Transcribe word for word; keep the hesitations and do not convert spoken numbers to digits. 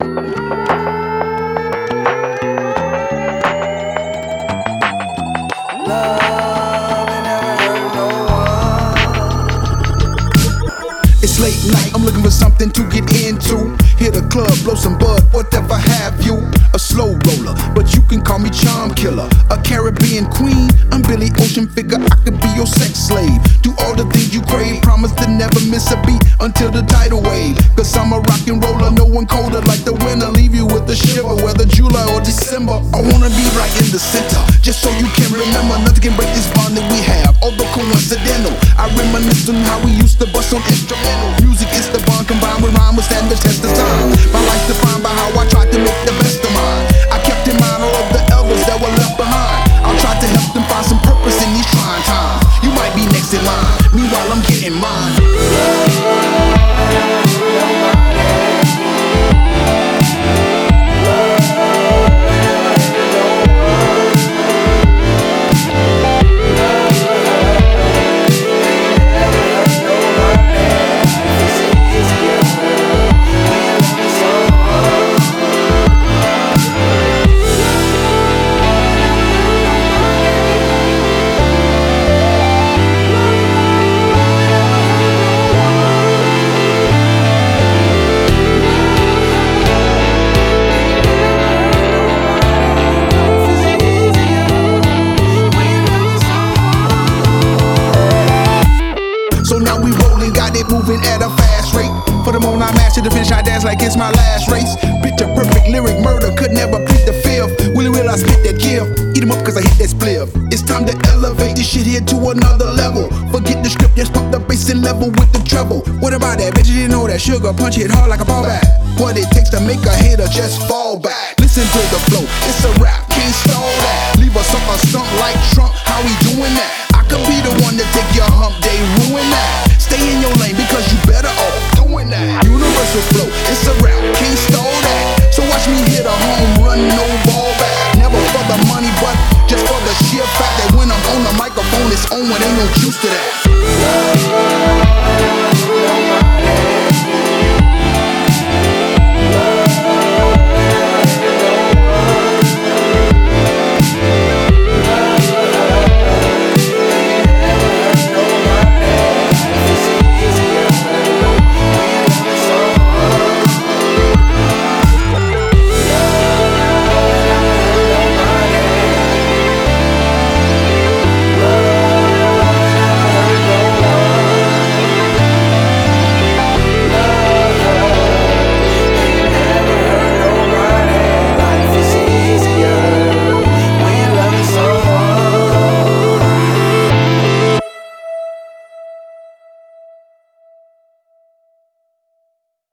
It's late night, I'm looking for something to get into. Hit a club, blow some bud, whatever have you. A slow roller, but you can call me charm killer. A Caribbean queen, I'm Billy Ocean, figure I could be your sex slave. Do all the things you crave, promise to never miss a beat until the tidal wave. Cause I'm a rock and roller, no one colder like the winter. Leave you with a shiver, whether July or December. I wanna be right in the center, just so you can remember. Nothing can break this bond that we have, although coincidental. I reminisce on how we used to bust on instrumental. Music is the bond combined with rhyme, will stand the test of time. My life's defined by how I tried to make the best of mine. I kept in mind all of the elders that were left behind. I'll try to help them find some purpose in these trying times. You might be next in line, meanwhile I'm getting mine. So now we rollin', got it moving at a fast rate. For the moment I master the finish, I dance like it's my last race. Picture perfect lyric murder, could never plead the fifth. Willie will I spit that gift, eat 'em up cause I hit that spliff. It's time to elevate this shit here to another level. Forget the script, just pop the bass and level with the treble. What about that? Bet you didn't know that sugar punch hit hard like a ball bat. What it takes to make a hater just fall back. Listen to the flow, it's a rap, can't stall that. Leave us up a stump like Trump, how we doing that? I could be the one to take your hump day, ruin that. Stay in your lane because you better off doing that. Universal flow, it's a rap, can't stall that. So watch me hit a home run, no ball back. Never for the money, but just for the sheer fact that when I'm on the microphone, it's on when ain't no juice to that.